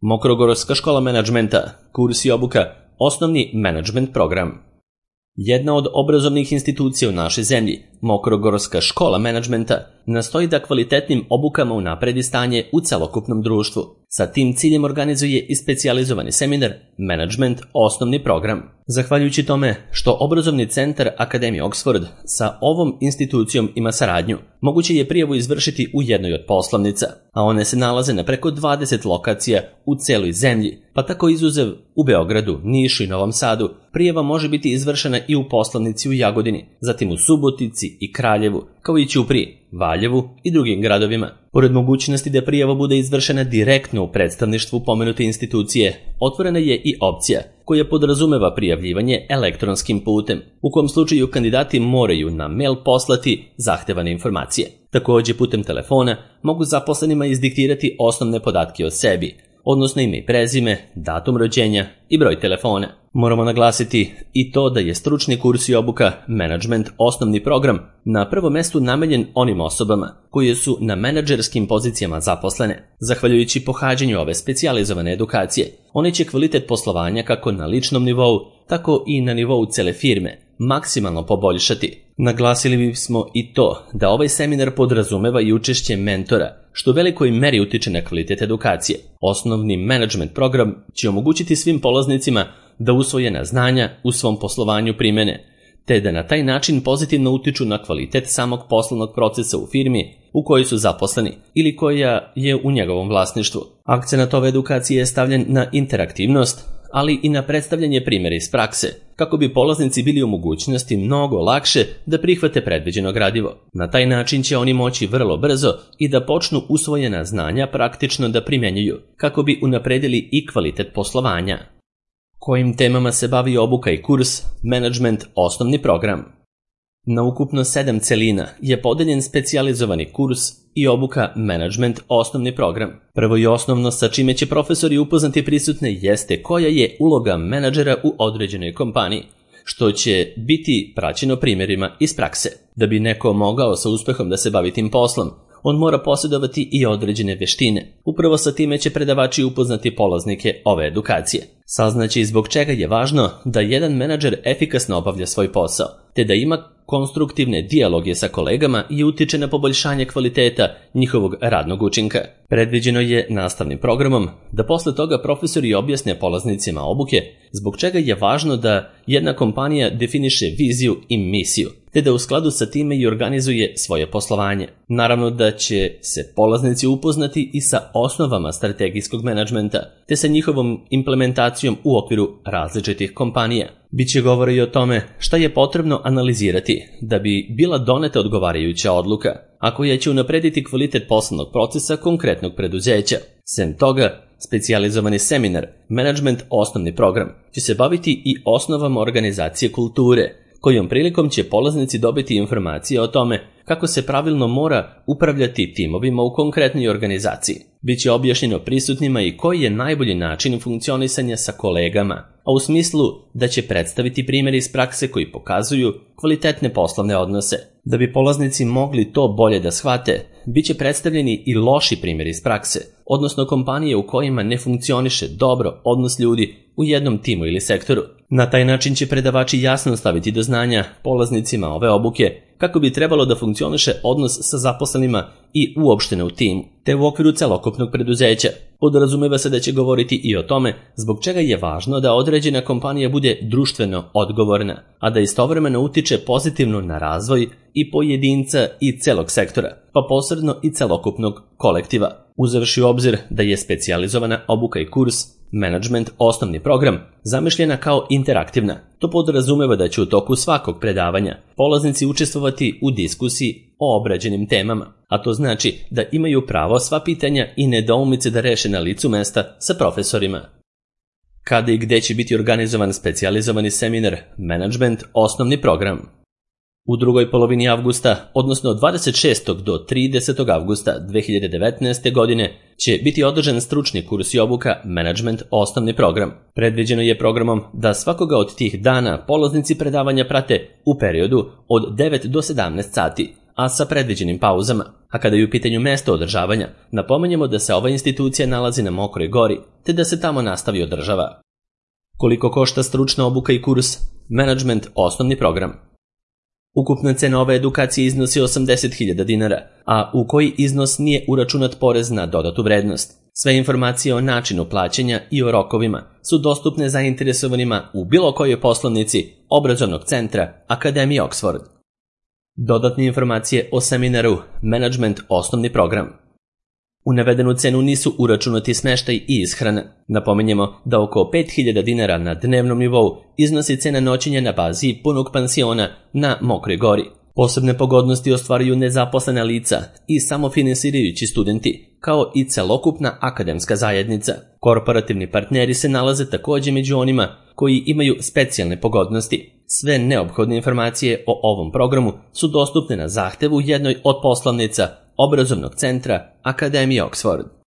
Mokrogorska škola menadžmenta, kurs i obuka, osnovni menadžment program. Jedna od obrazovnih institucija u našoj zemlji, Mokrogorska škola menadžmenta, nastoji da kvalitetnim obukama unapredi stanje u celokupnom društvu. Sa tim ciljem organizuje i specijalizovani seminar Menadžment osnovni program. Zahvaljujući tome što obrazovni centar Akademije Oxford sa ovom institucijom ima saradnju, moguće je prijavu izvršiti u jednoj od poslovnica, a one se nalaze na preko 20 lokacija u celoj zemlji, pa tako izuzev u Beogradu, Nišu i Novom Sadu, prijava može biti izvršena i u poslovnici u Jagodini, zatim u Subotici i Kraljevu, kao i Ćupriji, Valjevu i drugim gradovima. Pored mogućnosti da prijava bude izvršena direktno u predstavništvu pomenute institucije, otvorena je i opcija koja podrazumeva prijavljivanje elektronskim putem, u kom slučaju kandidati moraju na mail poslati zahtevane informacije. Također putem telefona mogu zaposlenima izdiktirati osnovne podatke o sebi, odnosno ime i prezime, datum rođenja i broj telefona. Moramo naglasiti i to da je stručni kurs i obuka Menadžment osnovni program na prvom mestu namenjen onim osobama koje su na menadžerskim pozicijama zaposlene. Zahvaljujući pohađanju ove specijalizovane edukacije, one će kvalitet poslovanja kako na ličnom nivou, tako i na nivou cele firme maksimalno poboljšati. Naglasili bismo i to da ovaj seminar podrazumeva i učešće mentora, što u velikoj meri utiče na kvalitet edukacije. Osnovni menadžment program će omogućiti svim polaznicima da usvojena znanja u svom poslovanju primene, te da na taj način pozitivno utiču na kvalitet samog poslovnog procesa u firmi u kojoj su zaposleni ili koja je u njegovom vlasništvu. Akcenat ove edukacije je stavljen na interaktivnost, ali i na predstavljanje primjera iz prakse, kako bi polaznici bili u mogućnosti mnogo lakše da prihvate predviđeno gradivo. Na taj način će oni moći vrlo brzo i da počnu usvojena znanja praktično da primjenjuju, kako bi unapredili i kvalitet poslovanja. Kojim temama se bavi obuka i kurs Menadžment osnovni program? Na ukupno 7 celina je podeljen specijalizovani kurs i obuka Menadžment osnovni program. Prvo i osnovno sa čime će profesori upoznati prisutne jeste koja je uloga menadžera u određenoj kompaniji, što će biti praćeno primjerima iz prakse. Da bi neko mogao sa uspehom da se bavi tim poslom, on mora posjedovati i određene veštine. Upravo sa time će predavači upoznati polaznike ove edukacije. Saznaće i zbog čega je važno da jedan menadžer efikasno obavlja svoj posao, te da ima konstruktivne dijaloge sa kolegama i utiče na poboljšanje kvaliteta njihovog radnog učinka. Predviđeno je nastavnim programom da posle toga profesori objasne polaznicima obuke zbog čega je važno da jedna kompanija definiše viziju i misiju, te da u skladu sa time i organizuje svoje poslovanje. Naravno da će se polaznici upoznati i sa osnovama strategijskog menadžmenta, te sa njihovom implementacijom u okviru različitih kompanija. Biće govora i o tome šta je potrebno analizirati da bi bila doneta odgovarajuća odluka, a koja će unaprediti kvalitet poslovnog procesa konkretnog preduzeća. Sem toga, specijalizovani seminar Menadžment osnovni program će se baviti i osnovama organizacije kulture, kojom prilikom će polaznici dobiti informacije o tome kako se pravilno mora upravljati timovima u konkretnoj organizaciji. Biće objašnjeno prisutnima i koji je najbolji način funkcionisanja sa kolegama, a u smislu da će predstaviti primjere iz prakse koji pokazuju kvalitetne poslovne odnose. Da bi polaznici mogli to bolje da shvate, biće predstavljeni i loši primjeri iz prakse, odnosno kompanije u kojima ne funkcioniše dobro odnos ljudi u jednom timu ili sektoru. Na taj način će predavači jasno staviti do znanja polaznicima ove obuke kako bi trebalo da funkcioniše odnos sa zaposlenima i uopšteno u timu, te u okviru celokupnog preduzeća. Podrazumeva se da će govoriti i o tome zbog čega je važno da određena kompanija bude društveno odgovorna, a da istovremeno utiče pozitivno na razvoj i pojedinca i celog sektora, pa posredno i celokupnog kolektiva. Uzevši u obzir da je specijalizovana obuka i kurs Menadžment osnovni program zamišljena kao interaktivna, to podrazumeva da će u toku svakog predavanja polaznici učestvovati u diskusiji o obrađenim temama, a to znači da imaju pravo sva pitanja i nedoumice da reše na licu mesta sa profesorima. Kada i gde će biti organizovan specijalizovani seminar Menadžment osnovni program? U drugoj polovini avgusta, odnosno od 26. do 30. avgusta 2019. godine, će biti održan stručni kurs i obuka Menadžment osnovni program. Predviđeno je programom da svakoga od tih dana polaznici predavanja prate u periodu od 9 do 17 sati, a sa predviđenim pauzama. A kada je u pitanju mesto održavanja, napomenjemo da se ova institucija nalazi na Mokroj Gori, te da se tamo nastavi održava. Koliko košta stručna obuka i kurs? Menadžment osnovni program. Ukupna cena ove edukacije iznosi 80.000 dinara, a u koji iznos nije uračunat porez na dodatu vrednost. Sve informacije o načinu plaćanja i o rokovima su dostupne zainteresovanima u bilo kojoj poslovnici obrazovnog centra Akademije Oxford. Dodatne informacije o seminaru Menadžment osnovni program. U navedenu cenu nisu uračunati smeštaj i ishrana. Napominjemo da oko 5.000 dinara na dnevnom nivou iznosi cena noćenja na bazi punog pansiona na Mokroj Gori. Posebne pogodnosti ostvaruju nezaposlena lica i samofinansirajući studenti, kao i celokupna akademska zajednica. Korporativni partneri se nalaze takođe među onima koji imaju specijalne pogodnosti. Sve neophodne informacije o ovom programu su dostupne na zahtevu jednoj od poslovnica obrazovnog centra Akademije Oxford.